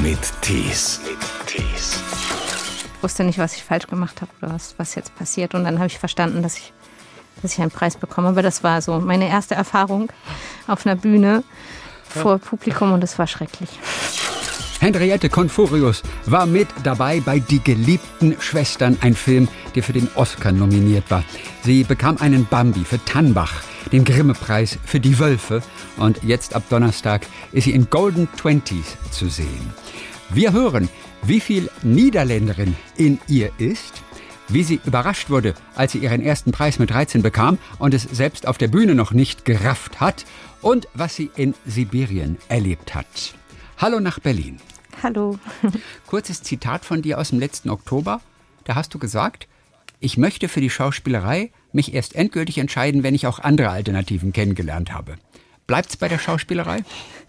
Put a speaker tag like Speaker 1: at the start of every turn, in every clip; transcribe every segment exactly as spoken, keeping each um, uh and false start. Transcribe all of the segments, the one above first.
Speaker 1: mit Tees.
Speaker 2: Ich wusste nicht, was ich falsch gemacht habe oder was, was jetzt passiert. Und dann habe ich verstanden, dass ich, dass ich einen Preis bekomme. Aber das war so meine erste Erfahrung auf einer Bühne vor Publikum und es war schrecklich.
Speaker 3: Henriette Confurius war mit dabei bei Die geliebten Schwestern, ein Film, der für den Oscar nominiert war. Sie bekam einen Bambi für Tannbach, den Grimme-Preis für Die Wölfe und jetzt ab Donnerstag ist sie in Golden Twenties zu sehen. Wir hören, wie viel Niederländerin in ihr ist, wie sie überrascht wurde, als sie ihren ersten Preis mit dreizehn bekam und es selbst auf der Bühne noch nicht gerafft hat und was sie in Sibirien erlebt hat. Hallo nach Berlin.
Speaker 2: Hallo.
Speaker 3: Kurzes Zitat von dir aus dem letzten Oktober. Da hast du gesagt, ich möchte für die Schauspielerei mich erst endgültig entscheiden, wenn ich auch andere Alternativen kennengelernt habe. Bleibt's bei der Schauspielerei?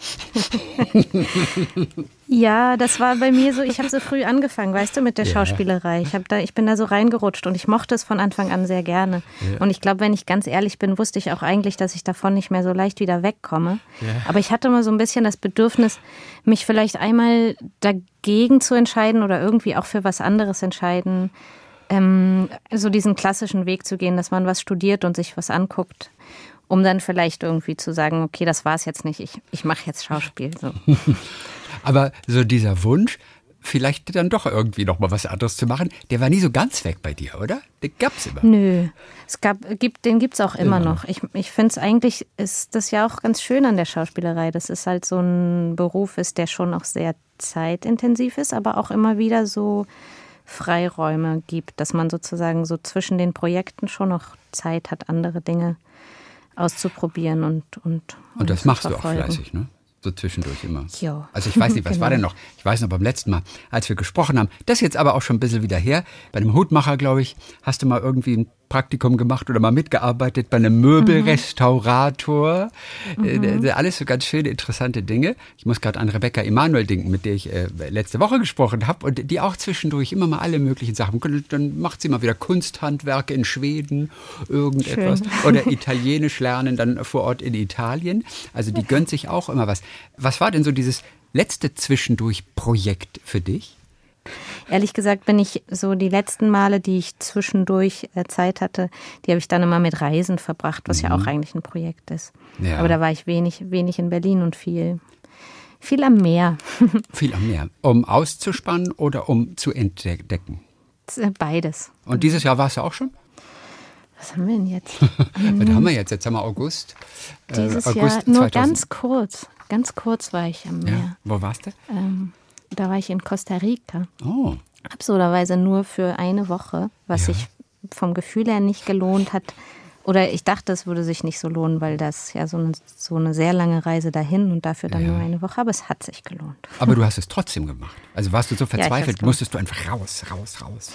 Speaker 2: Ja, das war bei mir so, ich habe so früh angefangen, weißt du, mit der
Speaker 3: ja.
Speaker 2: Schauspielerei. Ich, hab da, ich bin da so reingerutscht und ich mochte es von Anfang an sehr gerne.
Speaker 3: Ja.
Speaker 2: Und ich glaube, wenn ich ganz ehrlich bin, wusste ich auch eigentlich, dass ich davon nicht mehr so leicht wieder wegkomme.
Speaker 3: Ja.
Speaker 2: Aber ich hatte immer so ein bisschen das Bedürfnis, mich vielleicht einmal dagegen zu entscheiden oder irgendwie auch für was anderes entscheiden. Ähm, so diesen klassischen Weg zu gehen, dass man was studiert und sich was anguckt. Um dann vielleicht irgendwie zu sagen, okay, das war's jetzt nicht, ich, ich mache jetzt Schauspiel. So.
Speaker 3: Aber so dieser Wunsch, vielleicht dann doch irgendwie noch mal was anderes zu machen, der war nie so ganz weg bei dir, oder? Den gab's immer.
Speaker 2: Nö, es gab, gibt, den gibt's auch immer, immer noch. Ich, ich finde es eigentlich, ist das ja auch ganz schön an der Schauspielerei, dass es halt so ein Beruf ist, der schon auch sehr zeitintensiv ist, aber auch immer wieder so Freiräume gibt, dass man sozusagen so zwischen den Projekten schon noch Zeit hat, andere Dinge auszuprobieren und und
Speaker 3: Und das machst du auch fleißig, ne? So zwischendurch immer.
Speaker 2: Jo.
Speaker 3: Also ich weiß nicht, was
Speaker 2: genau.
Speaker 3: war denn noch? Ich weiß noch beim letzten Mal, als wir gesprochen haben, das ist jetzt aber auch schon ein bisschen wieder her, bei einem Hutmacher, glaube ich, hast du mal irgendwie ein Praktikum gemacht oder mal mitgearbeitet bei einem Möbelrestaurator. Mhm. Äh, alles so ganz schöne, interessante Dinge. Ich muss gerade an Rebecca Emanuel denken, mit der ich äh, letzte Woche gesprochen habe und die auch zwischendurch immer mal alle möglichen Sachen. Dann macht sie mal wieder Kunsthandwerke in Schweden, irgendetwas. Schön. Oder Italienisch lernen dann vor Ort in Italien. Also die gönnt sich auch immer was. Was war denn so dieses letzte Zwischendurch-Projekt für dich?
Speaker 2: Ehrlich gesagt bin ich so die letzten Male, die ich zwischendurch äh, Zeit hatte, die habe ich dann immer mit Reisen verbracht, was mhm. ja auch eigentlich ein Projekt ist. Ja. Aber da war ich wenig, wenig in Berlin und viel, viel am Meer.
Speaker 3: Viel am Meer. Um auszuspannen oder um zu entdecken?
Speaker 2: Beides.
Speaker 3: Und dieses Jahr warst du auch schon?
Speaker 2: Was haben wir denn jetzt?
Speaker 3: Was haben wir jetzt? Jetzt haben wir August.
Speaker 2: Dieses
Speaker 3: äh, August
Speaker 2: Jahr nur
Speaker 3: zweitausend.
Speaker 2: Ganz kurz. Ganz kurz war ich am Meer.
Speaker 3: Ja. Wo warst du?
Speaker 2: Ähm, Da war ich in Costa Rica.
Speaker 3: Oh.
Speaker 2: Absurderweise nur für eine Woche, was
Speaker 3: ja.
Speaker 2: sich vom Gefühl her nicht gelohnt hat. Oder ich dachte, es würde sich nicht so lohnen, weil das ja so eine, so eine sehr lange Reise dahin und dafür dann ja. nur eine Woche. Aber es hat sich gelohnt.
Speaker 3: Aber du hast es trotzdem gemacht. Also warst du so verzweifelt,
Speaker 2: ja,
Speaker 3: musstest du einfach raus, raus, raus.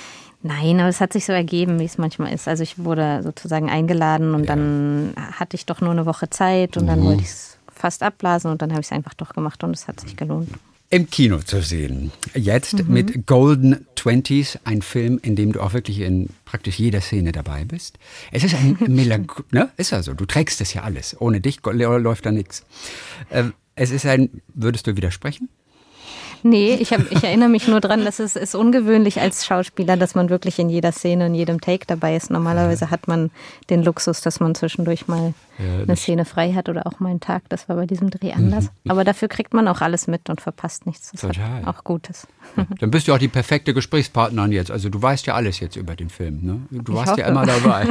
Speaker 2: Nein, aber es hat sich so ergeben, wie es manchmal ist. Also ich wurde sozusagen eingeladen und ja. dann hatte ich doch nur eine Woche Zeit und dann mhm. wollte ich es fast abblasen und dann habe ich es einfach doch gemacht und es hat sich gelohnt.
Speaker 3: Im Kino zu sehen. Jetzt
Speaker 2: mhm.
Speaker 3: mit Golden Twenties, ein Film, in dem du auch wirklich in praktisch jeder Szene dabei bist. Es ist ein Melanch... ne? Ist ja so, du trägst das ja alles. Ohne dich läuft da nichts. Es ist ein... Würdest du widersprechen?
Speaker 2: Nee, ich, hab, ich erinnere mich nur dran, dass es ist ungewöhnlich als Schauspieler, dass man wirklich in jeder Szene, in jedem Take dabei ist. Normalerweise hat man den Luxus, dass man zwischendurch mal ja, eine Szene frei hat oder auch mal einen Tag. Das war bei diesem Dreh anders. Mhm. Aber dafür kriegt man auch alles mit und verpasst nichts. Das
Speaker 3: Total.
Speaker 2: Hat auch Gutes.
Speaker 3: Ja, dann bist du auch die perfekte Gesprächspartnerin jetzt. Also du weißt ja alles jetzt über den Film. Ne? Du
Speaker 2: ich
Speaker 3: warst
Speaker 2: hoffe.
Speaker 3: ja immer dabei.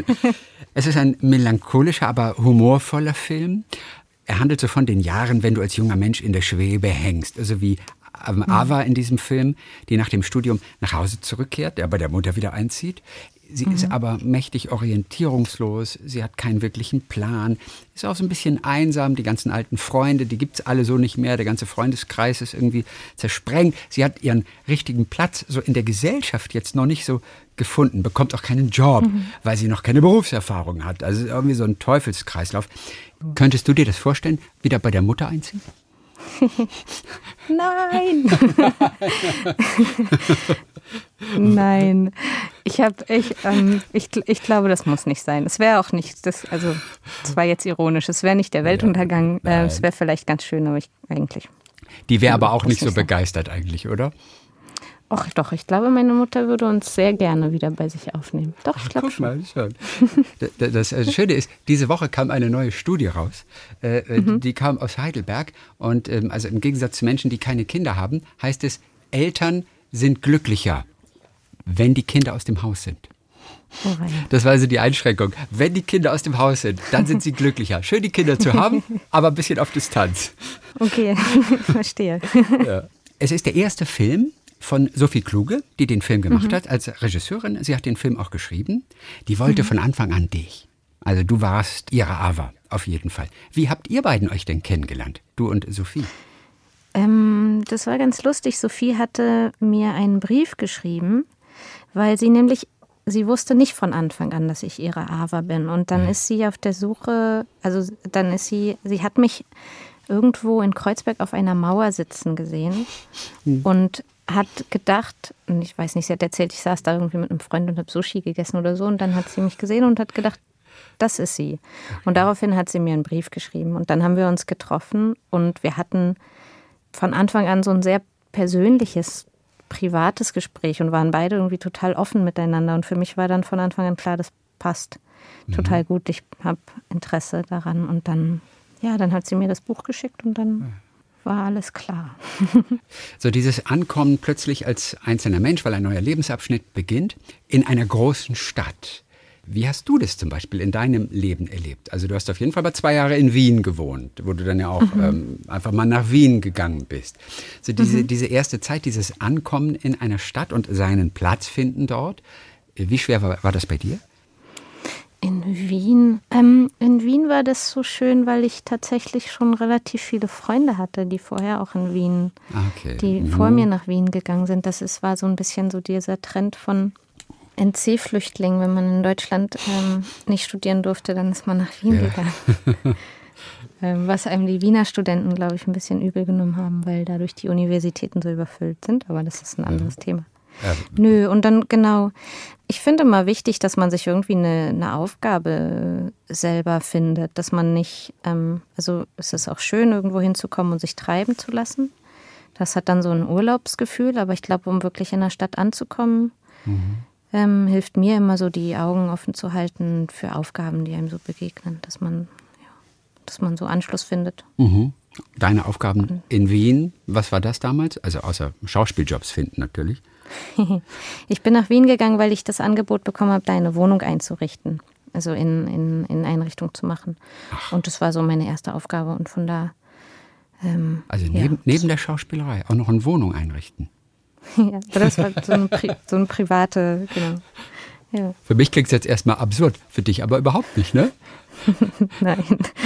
Speaker 3: Es ist ein melancholischer, aber humorvoller Film. Er handelt so von den Jahren, wenn du als junger Mensch in der Schwebe hängst. Also wie ähm, Ava in diesem Film, die nach dem Studium nach Hause zurückkehrt, der bei der Mutter wieder einzieht. Sie mhm. ist aber mächtig orientierungslos, sie hat keinen wirklichen Plan, ist auch so ein bisschen einsam, die ganzen alten Freunde, die gibt's alle so nicht mehr, der ganze Freundeskreis ist irgendwie zersprengt. Sie hat ihren richtigen Platz so in der Gesellschaft jetzt noch nicht so gefunden, bekommt auch keinen Job, mhm. weil sie noch keine Berufserfahrung hat. Also irgendwie so ein Teufelskreislauf. Mhm. Könntest du dir das vorstellen, wieder bei der Mutter einziehen?
Speaker 2: Nein. Nein. Ich habe, ich, ähm, ich, ich glaube, das muss nicht sein. Es wäre auch nicht, das, also, es war jetzt ironisch, es wäre nicht der Weltuntergang, äh, es wäre vielleicht ganz schön, aber ich eigentlich.
Speaker 3: Die wäre aber auch nicht so begeistert eigentlich, oder?
Speaker 2: Ach doch, ich glaube, meine Mutter würde uns sehr gerne wieder bei sich aufnehmen. Doch, ich glaube schon. Mal, schon.
Speaker 3: Das, das Schöne ist, diese Woche kam eine neue Studie raus. Äh, mhm. Die kam aus Heidelberg. Und ähm, also im Gegensatz zu Menschen, die keine Kinder haben, heißt es, Eltern sind glücklicher, wenn die Kinder aus dem Haus sind. Oh, das war also die Einschränkung. Wenn die Kinder aus dem Haus sind, dann sind sie glücklicher. Schön, die Kinder zu haben, aber ein bisschen auf Distanz.
Speaker 2: Okay, verstehe.
Speaker 3: Ja. Es ist der erste Film von Sophie Kluge, die den Film gemacht mhm. hat, als Regisseurin. Sie hat den Film auch geschrieben. Die wollte mhm. von Anfang an dich. Also du warst ihre Ava, auf jeden Fall. Wie habt ihr beiden euch denn kennengelernt, du und Sophie?
Speaker 2: Ähm, das war ganz lustig. Sophie hatte mir einen Brief geschrieben, weil sie nämlich, sie wusste nicht von Anfang an, dass ich ihre Ava bin. Und dann mhm. ist sie auf der Suche, also dann ist sie, sie hat mich irgendwo in Kreuzberg auf einer Mauer sitzen gesehen mhm. und hat gedacht, ich weiß nicht, sie hat erzählt, ich saß da irgendwie mit einem Freund und habe Sushi gegessen oder so und dann hat sie mich gesehen und hat gedacht, das ist sie. Und daraufhin hat sie mir einen Brief geschrieben und dann haben wir uns getroffen und wir hatten von Anfang an so ein sehr persönliches, privates Gespräch und waren beide irgendwie total offen miteinander und für mich war dann von Anfang an klar, das passt total gut, ich habe Interesse daran und dann, ja, dann hat sie mir das Buch geschickt und dann war alles klar.
Speaker 3: So dieses Ankommen plötzlich als einzelner Mensch, weil ein neuer Lebensabschnitt beginnt, in einer großen Stadt. Wie hast du das zum Beispiel in deinem Leben erlebt? Also du hast auf jeden Fall mal zwei Jahre in Wien gewohnt, wo du dann ja auch mhm. ähm, einfach mal nach Wien gegangen bist. So diese, mhm. diese erste Zeit, dieses Ankommen in einer Stadt und seinen Platz finden dort. Wie schwer war, war das bei dir?
Speaker 2: In Wien. Ähm, in Wien war das so schön, weil ich tatsächlich schon relativ viele Freunde hatte, die vorher auch in Wien, okay. die mhm. vor mir nach Wien gegangen sind. Das ist, war so ein bisschen so dieser Trend von N C-Flüchtlingen. Wenn man in Deutschland ähm, nicht studieren durfte, dann ist man nach Wien ja. gegangen. ähm, was einem die Wiener Studenten, glaube ich, ein bisschen übel genommen haben, weil dadurch die Universitäten so überfüllt sind. Aber das ist ein anderes ja. Thema. Ja. Nö, und dann genau, ich finde immer wichtig, dass man sich irgendwie eine, eine Aufgabe selber findet, dass man nicht, ähm, also es ist auch schön, irgendwo hinzukommen und sich treiben zu lassen. Das hat dann so ein Urlaubsgefühl, aber ich glaube, um wirklich in der Stadt anzukommen, mhm. ähm, hilft mir immer so, die Augen offen zu halten für Aufgaben, die einem so begegnen, dass man, ja, dass man so Anschluss findet.
Speaker 3: Mhm. Deine Aufgaben in Wien, was war das damals? Also außer Schauspieljobs finden natürlich.
Speaker 2: Ich bin nach Wien gegangen, weil ich das Angebot bekommen habe, da eine Wohnung einzurichten, also in, in, in Einrichtung zu machen. Ach. Und das war so meine erste Aufgabe und von da... Ähm,
Speaker 3: also neben, ja. neben der Schauspielerei auch noch eine Wohnung einrichten.
Speaker 2: Ja, das war so eine, Pri- so eine private, genau. Ja.
Speaker 3: Für mich klingt es jetzt erstmal absurd, für dich aber überhaupt nicht, ne?
Speaker 2: Nein.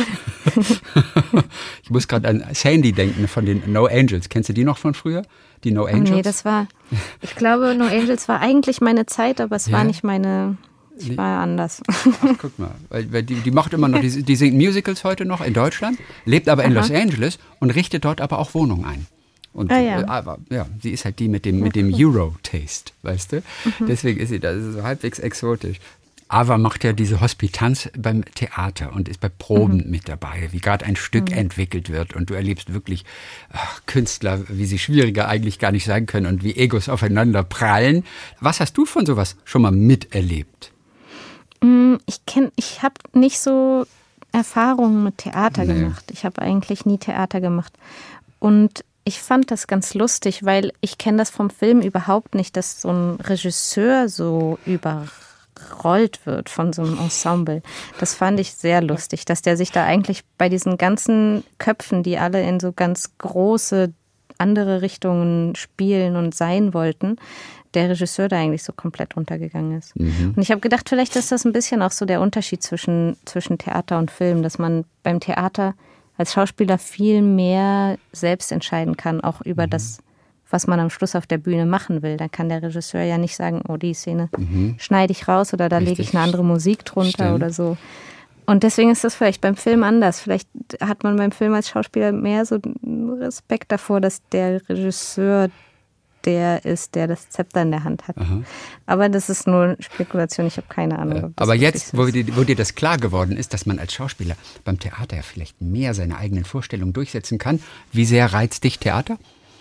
Speaker 3: Ich muss gerade an Sandy denken von den No Angels. Kennst du die noch von früher? Die No Angels?
Speaker 2: Oh nee, das war, ich glaube, No Angels war eigentlich meine Zeit, aber es ja. war nicht meine, ich nee. war anders.
Speaker 3: Ach, guck mal, weil, weil die, die macht immer noch, die, die singt Musicals heute noch in Deutschland, lebt aber in Aha. Los Angeles und richtet dort aber auch Wohnungen ein. Und ah, ja. aber ja, sie ist halt die mit dem, mit dem Euro-Taste, weißt du? Mhm. Deswegen ist sie da so halbwegs exotisch. Ava macht ja diese Hospitanz beim Theater und ist bei Proben mhm. mit dabei, wie gerade ein Stück mhm. entwickelt wird. Und du erlebst wirklich ach, Künstler, wie sie schwieriger eigentlich gar nicht sein können und wie Egos aufeinander prallen. Was hast du von sowas schon mal miterlebt?
Speaker 2: Ich kenn, ich habe nicht so Erfahrungen mit Theater nee. gemacht. Ich habe eigentlich nie Theater gemacht. Und ich fand das ganz lustig, weil ich kenne das vom Film überhaupt nicht, dass so ein Regisseur so über rollt wird von so einem Ensemble. Das fand ich sehr lustig, dass der sich da eigentlich bei diesen ganzen Köpfen, die alle in so ganz große andere Richtungen spielen und sein wollten, der Regisseur da eigentlich so komplett untergegangen ist. Mhm. Und ich habe gedacht, vielleicht ist das ein bisschen auch so der Unterschied zwischen, zwischen Theater und Film, dass man beim Theater als Schauspieler viel mehr selbst entscheiden kann, auch über mhm. das, was man am Schluss auf der Bühne machen will. Da kann der Regisseur ja nicht sagen, oh, die Szene mhm. schneide ich raus oder da Richtig. lege ich eine andere Musik drunter Stimmt. oder so. Und deswegen ist das vielleicht beim Film anders. Vielleicht hat man beim Film als Schauspieler mehr so Respekt davor, dass der Regisseur der ist, der das Zepter in der Hand hat. Aha. Aber das ist nur Spekulation, ich habe keine Ahnung.
Speaker 3: Ja, aber jetzt, wo dir, wo dir das klar geworden ist, dass man als Schauspieler beim Theater ja vielleicht mehr seine eigenen Vorstellungen durchsetzen kann, wie sehr reizt dich Theater?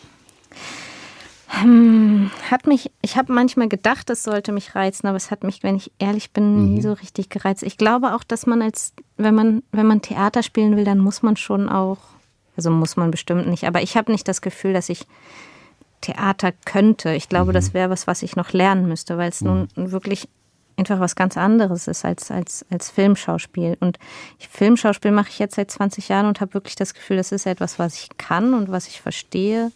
Speaker 2: Hm, hat mich, ich habe manchmal gedacht, es sollte mich reizen, aber es hat mich, wenn ich ehrlich bin, mhm. nie so richtig gereizt. Ich glaube auch, dass man als, wenn man, wenn man Theater spielen will, dann muss man schon auch, also muss man bestimmt nicht, aber ich habe nicht das Gefühl, dass ich Theater könnte. Ich glaube, mhm. das wäre was, was ich noch lernen müsste, weil es mhm. nun wirklich einfach was ganz anderes ist als, als, als Filmschauspiel. Und ich, Filmschauspiel mache ich jetzt seit zwanzig Jahren und habe wirklich das Gefühl, das ist etwas, was ich kann und was ich verstehe.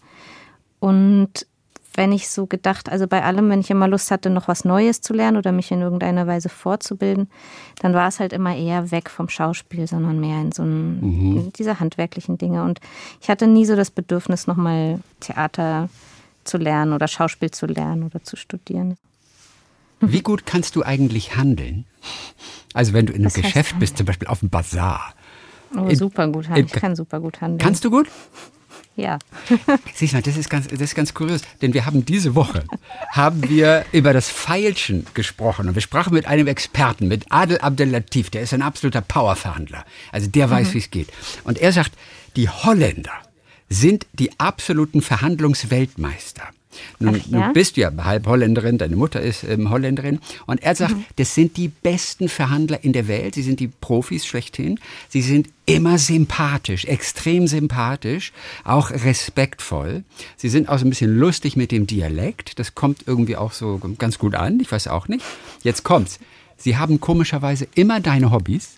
Speaker 2: Und wenn ich so gedacht, also bei allem, wenn ich immer Lust hatte, noch was Neues zu lernen oder mich in irgendeiner Weise fortzubilden, dann war es halt immer eher weg vom Schauspiel, sondern mehr in so einen, mhm. in diese handwerklichen Dinge. Und ich hatte nie so das Bedürfnis, nochmal Theater zu lernen oder Schauspiel zu lernen oder zu studieren.
Speaker 3: Wie gut kannst du eigentlich handeln? Also wenn du in einem Was Geschäft bist, zum Beispiel auf dem Bazar.
Speaker 2: Oh, in, super gut handeln. Ich kann super gut handeln.
Speaker 3: Kannst du gut?
Speaker 2: Ja.
Speaker 3: Siehst du, das ist ganz, das ist ganz kurios, denn wir haben diese Woche haben wir über das Feilschen gesprochen und wir sprachen mit einem Experten, mit Adel Abdel-Latif, der ist ein absoluter Powerverhandler, also der weiß, mhm. wie es geht. Und er sagt, die Holländer sind die absoluten Verhandlungsweltmeister. Nun, Ach, ja? nun bist du ja halb Holländerin, deine Mutter ist ähm, Holländerin. Und er sagt, mhm. das sind die besten Verhandler in der Welt. Sie sind die Profis schlechthin. Sie sind immer sympathisch, extrem sympathisch, auch respektvoll. Sie sind auch so ein bisschen lustig mit dem Dialekt. Das kommt irgendwie auch so ganz gut an. Ich weiß auch nicht. Jetzt kommt's. Sie haben komischerweise immer deine Hobbys.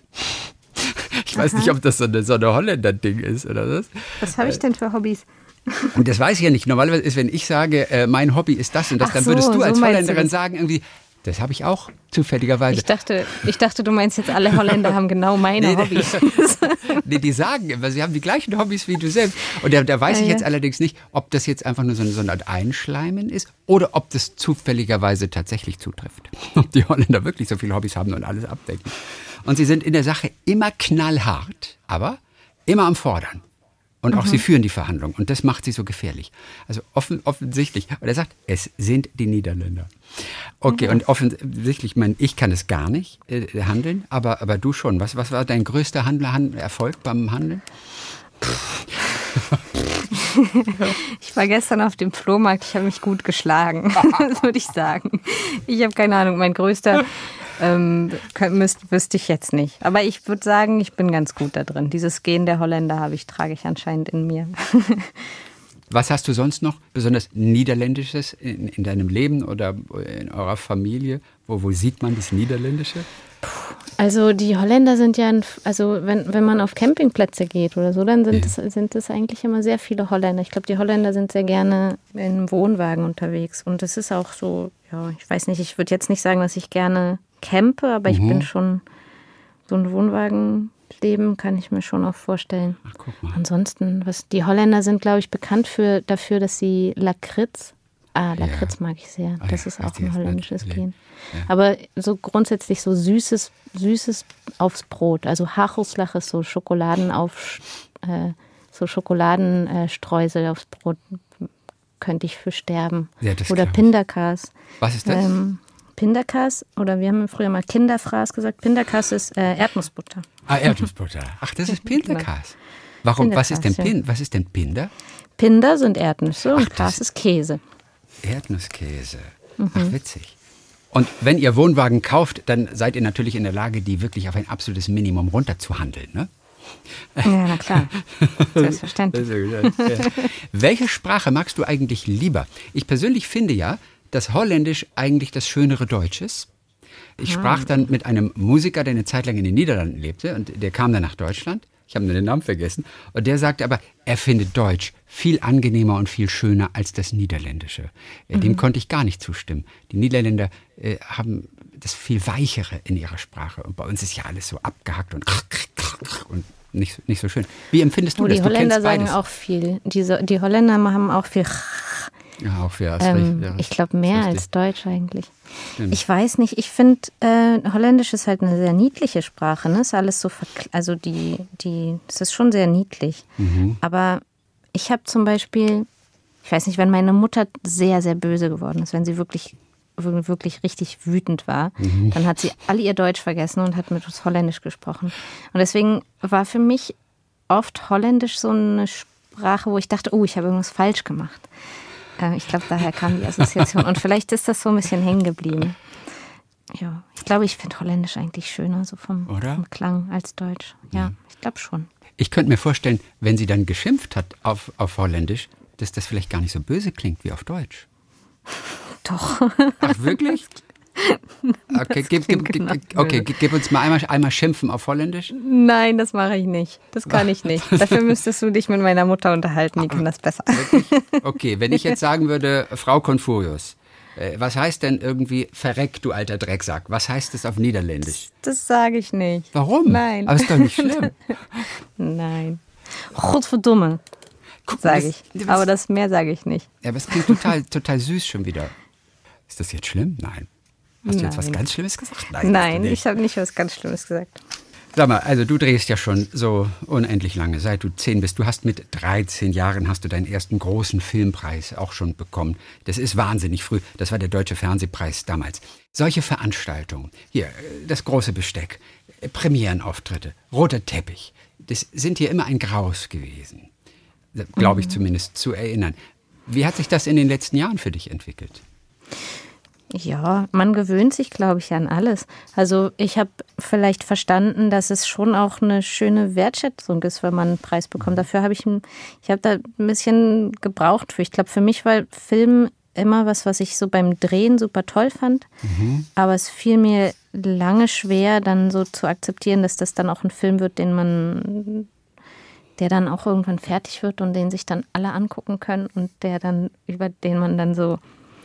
Speaker 3: Ich weiß Aha. nicht, ob das so eine, so eine Holländer-Ding ist oder was.
Speaker 2: Was habe ich denn für Hobbys?
Speaker 3: Und das weiß ich ja nicht. Normalerweise ist, wenn ich sage, äh, mein Hobby ist das und das, Ach dann würdest so, du als so Holländerin sagen, irgendwie, das habe ich auch zufälligerweise.
Speaker 2: Ich dachte, ich dachte, du meinst jetzt, alle Holländer haben genau meine nee, Hobbys.
Speaker 3: Nee, die sagen immer, sie haben die gleichen Hobbys wie du selbst. Und da, da weiß ja, ich jetzt ja. allerdings nicht, ob das jetzt einfach nur so eine, so eine Art Einschleimen ist oder ob das zufälligerweise tatsächlich zutrifft. Ob die Holländer wirklich so viele Hobbys haben und alles abdecken. Und sie sind in der Sache immer knallhart, aber immer am Fordern. Und auch mhm. sie führen die Verhandlungen. Und das macht sie so gefährlich. Also offen, offensichtlich. Und er sagt, es sind die Niederländer. Okay, mhm. und offensichtlich, ich meine, ich kann es gar nicht äh, handeln, aber, aber du schon. Was, was war dein größter Handler, Handel, Erfolg beim Handeln?
Speaker 2: Ich war gestern auf dem Flohmarkt, ich habe mich gut geschlagen, das würde ich sagen. Ich habe keine Ahnung, mein größter ähm, müsst, wüsste ich jetzt nicht. Aber ich würde sagen, ich bin ganz gut da drin. Dieses Gen der Holländer habe ich, trage ich anscheinend in mir.
Speaker 3: Was hast du sonst noch besonders Niederländisches in, in deinem Leben oder in eurer Familie? Wo, wo sieht man das Niederländische?
Speaker 2: Also die Holländer sind ja, ein, also wenn, wenn man auf Campingplätze geht oder so, dann sind, ja. das, sind das eigentlich immer sehr viele Holländer. Ich glaube, die Holländer sind sehr gerne in Wohnwagen unterwegs. Und das ist auch so, ja, ich weiß nicht, ich würde jetzt nicht sagen, dass ich gerne campe, aber mhm. ich bin schon, so ein Wohnwagenleben kann ich mir schon auch vorstellen.
Speaker 3: Ach, guck mal.
Speaker 2: Ansonsten, was die Holländer sind, glaube ich, bekannt für, dafür, dass sie Lakritz, ah, Lakritz ja. mag ich sehr.
Speaker 3: Ah,
Speaker 2: das
Speaker 3: ja,
Speaker 2: ist auch ein holländisches Gen.
Speaker 3: Ja.
Speaker 2: Aber so grundsätzlich so Süßes, Süßes aufs Brot. Also Hagelslag ist so Schokoladen auf, äh, so Schokoladenstreusel aufs Brot. Könnte ich für sterben.
Speaker 3: Ja, das
Speaker 2: oder Pindakaas.
Speaker 3: Was ist das? Ähm,
Speaker 2: Pindakaas, oder wir haben früher mal Kinderfraß gesagt. Pindakaas ist äh, Erdnussbutter.
Speaker 3: Ah, Erdnussbutter. Ach, das ist Pindakaas. Warum? Pindakaas, was ist denn Pin? Ja. Was ist denn Pinder?
Speaker 2: Pinder sind Erdnüsse und Kaas ist Käse.
Speaker 3: Erdnusskäse. Mhm. Ach, witzig. Und wenn ihr Wohnwagen kauft, dann seid ihr natürlich in der Lage, die wirklich auf ein absolutes Minimum runterzuhandeln, ne?
Speaker 2: Ja, na klar. Selbstverständlich.
Speaker 3: Welche Sprache magst du eigentlich lieber? Ich persönlich finde ja, dass Holländisch eigentlich das schönere Deutsch ist. Ich sprach dann mit einem Musiker, der eine Zeit lang in den Niederlanden lebte und der kam dann nach Deutschland. Ich habe nur den Namen vergessen. Und der sagte aber, er findet Deutsch viel angenehmer und viel schöner als das Niederländische. Mhm. Dem konnte ich gar nicht zustimmen. Die Niederländer äh, haben das viel Weichere in ihrer Sprache. Und bei uns ist ja alles so abgehackt und, und nicht, nicht so schön. Wie empfindest du
Speaker 2: oh,
Speaker 3: das?
Speaker 2: Die
Speaker 3: du
Speaker 2: Holländer sagen auch viel. Diese, die Holländer haben auch viel.
Speaker 3: Ja, auch für
Speaker 2: ähm,
Speaker 3: ja,
Speaker 2: ich glaube mehr als Deutsch eigentlich.
Speaker 3: Stimmt.
Speaker 2: Ich weiß nicht, ich finde, äh, Holländisch ist halt eine sehr niedliche Sprache. Ne? Ist alles so, also die, die, es ist schon sehr niedlich.
Speaker 3: Mhm.
Speaker 2: Aber ich habe zum Beispiel, ich weiß nicht, wenn meine Mutter sehr, sehr böse geworden ist, wenn sie wirklich, wirklich richtig wütend war, mhm. dann hat sie all ihr Deutsch vergessen und hat mit uns Holländisch gesprochen. Und deswegen war für mich oft Holländisch so eine Sprache, wo ich dachte, oh, ich habe irgendwas falsch gemacht. Äh, ich glaube, daher kam die Assoziation. Und vielleicht ist das so ein bisschen hängen geblieben. Ja, ich glaube, ich finde Holländisch eigentlich schöner, so vom, vom Klang als Deutsch. Ja, mhm. ich glaube schon.
Speaker 3: Ich könnte mir vorstellen, wenn sie dann geschimpft hat auf, auf Holländisch, dass das vielleicht gar nicht so böse klingt wie auf Deutsch.
Speaker 2: Doch.
Speaker 3: Ach, wirklich? Okay, gib, gib, gib, okay, gib uns mal einmal, einmal schimpfen auf Holländisch.
Speaker 2: Nein, das mache ich nicht. Das kann ich nicht. Dafür müsstest du dich mit meiner Mutter unterhalten, die kann das besser.
Speaker 3: Wirklich? Okay, wenn ich jetzt sagen würde, Frau Confurius, was heißt denn irgendwie verreck, du alter Drecksack? Was heißt das auf Niederländisch?
Speaker 2: Das, das sage ich nicht.
Speaker 3: Warum?
Speaker 2: Nein.
Speaker 3: Aber ist doch nicht schlimm.
Speaker 2: Nein. Godverdomme, sage ich. Das, aber das mehr sage ich nicht.
Speaker 3: Ja, aber es klingt total, total süß schon wieder. Ist das jetzt schlimm? Nein. Hast du Nein. jetzt was ganz Schlimmes gesagt?
Speaker 2: Nein, Nein ich habe nicht was ganz Schlimmes gesagt.
Speaker 3: Sag mal, also du drehst ja schon so unendlich lange, seit du zehn bist. Du hast mit dreizehn Jahren hast du deinen ersten großen Filmpreis auch schon bekommen. Das ist wahnsinnig früh. Das war der Deutsche Fernsehpreis damals. Solche Veranstaltungen, hier, das große Besteck, Premierenauftritte, roter Teppich, das sind hier immer ein Graus gewesen. Glaube ich zumindest zu erinnern. Wie hat sich das in den letzten Jahren für dich entwickelt?
Speaker 2: Ja, man gewöhnt sich, glaube ich, an alles. Also ich habe vielleicht verstanden, dass es schon auch eine schöne Wertschätzung ist, wenn man einen Preis bekommt. Dafür habe ich, ich habe da ein bisschen gebraucht für. Ich glaube, für mich war Film immer was, was ich so beim Drehen super toll fand. Mhm. Aber es fiel mir lange schwer, dann so zu akzeptieren, dass das dann auch ein Film wird, den man, der dann auch irgendwann fertig wird und den sich dann alle angucken können und der dann, über den man dann so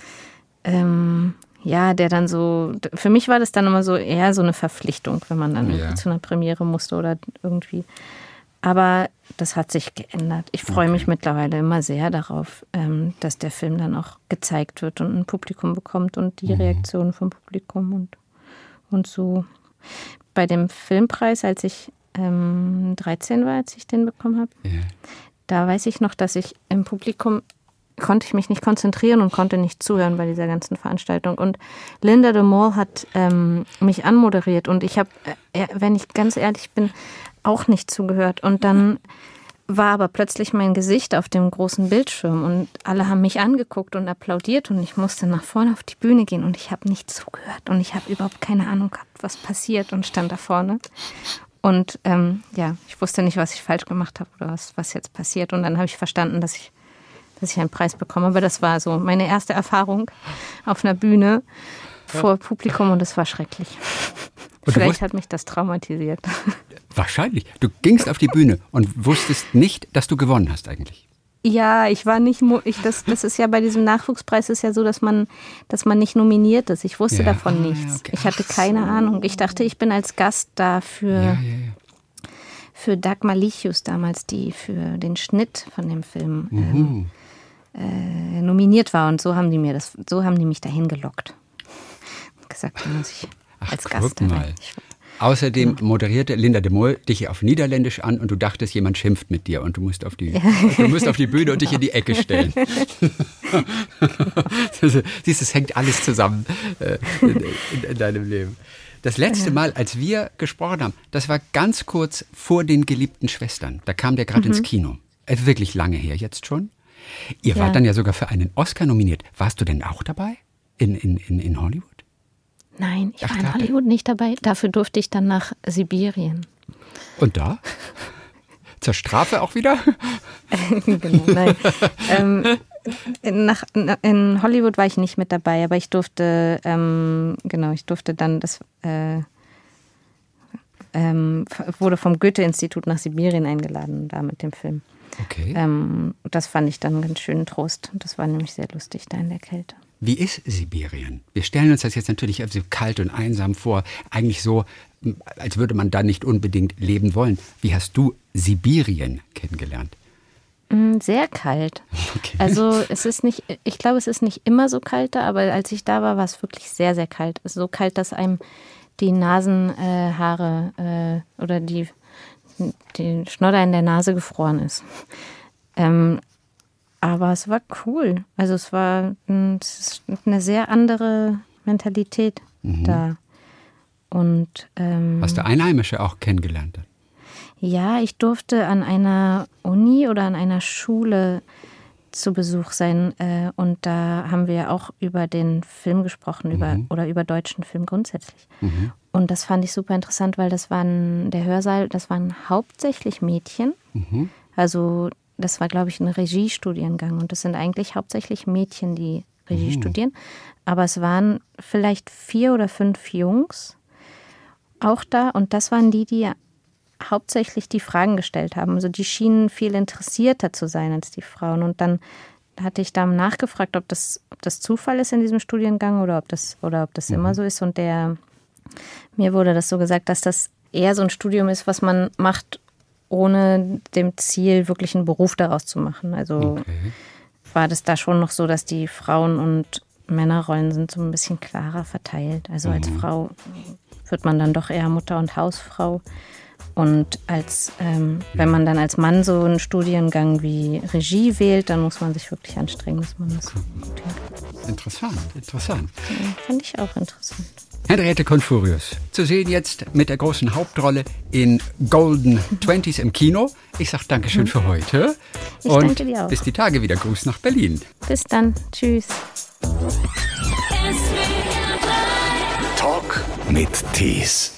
Speaker 2: Ähm, ja, der dann so, für mich war das dann immer so eher so eine Verpflichtung, wenn man dann ja. zu einer Premiere musste oder irgendwie. Aber das hat sich geändert. Ich freue okay. mich mittlerweile immer sehr darauf, ähm, dass der Film dann auch gezeigt wird und ein Publikum bekommt und die mhm. Reaktionen vom Publikum und, und so. Bei dem Filmpreis, als ich ähm, dreizehn war, als ich den bekommen habe, ja. da weiß ich noch, dass ich im Publikum konnte ich mich nicht konzentrieren und konnte nicht zuhören bei dieser ganzen Veranstaltung. Und Linda de Mol hat ähm, mich anmoderiert und ich habe, äh, wenn ich ganz ehrlich bin, auch nicht zugehört. Und dann war aber plötzlich mein Gesicht auf dem großen Bildschirm und alle haben mich angeguckt und applaudiert und ich musste nach vorne auf die Bühne gehen und ich habe nicht zugehört und ich habe überhaupt keine Ahnung gehabt, was passiert und stand da vorne. Und ähm, ja, ich wusste nicht, was ich falsch gemacht habe oder was, was jetzt passiert. Und dann habe ich verstanden, dass ich dass ich einen Preis bekomme. Aber das war so meine erste Erfahrung auf einer Bühne vor Publikum und es war schrecklich. Vielleicht hat mich das traumatisiert.
Speaker 3: Wahrscheinlich. Du gingst auf die Bühne und wusstest nicht, dass du gewonnen hast eigentlich.
Speaker 2: Ja, ich war nicht, ich, das, das ist ja bei diesem Nachwuchspreis ist ja so, dass man, dass man nicht nominiert ist. Ich wusste ja. davon nichts. Okay. Ich hatte keine Ach, Ahnung. Ich dachte, ich bin als Gast da für, ja, ja, ja. für Dagmar Lichius damals, die für den Schnitt von dem Film ähm, äh, nominiert war. Und so haben die mir das, so haben die mich dahin gelockt. Gesagt, da muss ich Ach, als Gast da rein.
Speaker 3: Außerdem genau. moderierte Linda de Mol dich auf Niederländisch an und du dachtest, jemand schimpft mit dir und du musst auf die, ja. du musst auf die Bühne genau. und dich in die Ecke stellen. Siehst du, es hängt alles zusammen äh, in, in, in deinem Leben. Das letzte Mal, als wir gesprochen haben, das war ganz kurz vor den geliebten Schwestern. Da kam der gerade mhm. ins Kino. Äh, wirklich lange her jetzt schon. Ihr ja. wart dann ja sogar für einen Oscar nominiert. Warst du denn auch dabei in, in, in, in Hollywood?
Speaker 2: Nein, ich Ach, war in Hollywood nicht dabei. Dafür durfte ich dann nach Sibirien.
Speaker 3: Und da? Zur Strafe auch wieder?
Speaker 2: Genau, nein. ähm, nach, in Hollywood war ich nicht mit dabei, aber ich durfte, ähm, genau, ich durfte dann, das äh, ähm, wurde vom Goethe-Institut nach Sibirien eingeladen, da mit dem Film.
Speaker 3: Okay.
Speaker 2: Ähm, das fand ich dann einen ganz schönen Trost. Das war nämlich sehr lustig da in der Kälte.
Speaker 3: Wie ist Sibirien? Wir stellen uns das jetzt natürlich so kalt und einsam vor. Eigentlich so, als würde man da nicht unbedingt leben wollen. Wie hast du Sibirien kennengelernt?
Speaker 2: Sehr kalt. Okay. Also es ist nicht, ich glaube, es ist nicht immer so kalt da, aber als ich da war, war es wirklich sehr, sehr kalt. Also so kalt, dass einem die Nasenhaare äh, oder die, die Schnodder in der Nase gefroren ist. Ähm, Aber es war cool. Also es war es ist eine sehr andere Mentalität mhm. da. Und, ähm,
Speaker 3: hast du Einheimische auch kennengelernt?
Speaker 2: Ja, ich durfte an einer Uni oder an einer Schule zu Besuch sein. Äh, und da haben wir auch über den Film gesprochen, mhm. über, oder über deutschen Film grundsätzlich. Mhm. Und das fand ich super interessant, weil das waren, der Hörsaal, das waren hauptsächlich Mädchen. Mhm. Also das war, glaube ich, ein Regiestudiengang. Und das sind eigentlich hauptsächlich Mädchen, die Regie mhm. studieren. Aber es waren vielleicht vier oder fünf Jungs auch da. Und das waren die, die hauptsächlich die Fragen gestellt haben. Also die schienen viel interessierter zu sein als die Frauen. Und dann hatte ich da nachgefragt, ob das, ob das Zufall ist in diesem Studiengang oder ob das, oder ob das mhm. immer so ist. Und der, mir wurde das so gesagt, dass das eher so ein Studium ist, was man macht, ohne dem Ziel, wirklich einen Beruf daraus zu machen. Also okay. war das da schon noch so, dass die Frauen- und Männerrollen sind so ein bisschen klarer verteilt. Also mhm. als Frau wird man dann doch eher Mutter und Hausfrau. Und als ähm, wenn man dann als Mann so einen Studiengang wie Regie wählt, dann muss man sich wirklich anstrengen, dass man das gut hinkriegt.
Speaker 3: Interessant, interessant.
Speaker 2: Ja, fand ich auch interessant.
Speaker 3: Henriette Confurius, zu sehen jetzt mit der großen Hauptrolle in Golden Twenties im Kino. Ich sage Dankeschön mhm. für heute.
Speaker 2: Ich
Speaker 3: und
Speaker 2: danke dir auch.
Speaker 3: Bis die Tage wieder. Gruß nach Berlin.
Speaker 2: Bis dann. Tschüss.
Speaker 1: Talk mit Tees.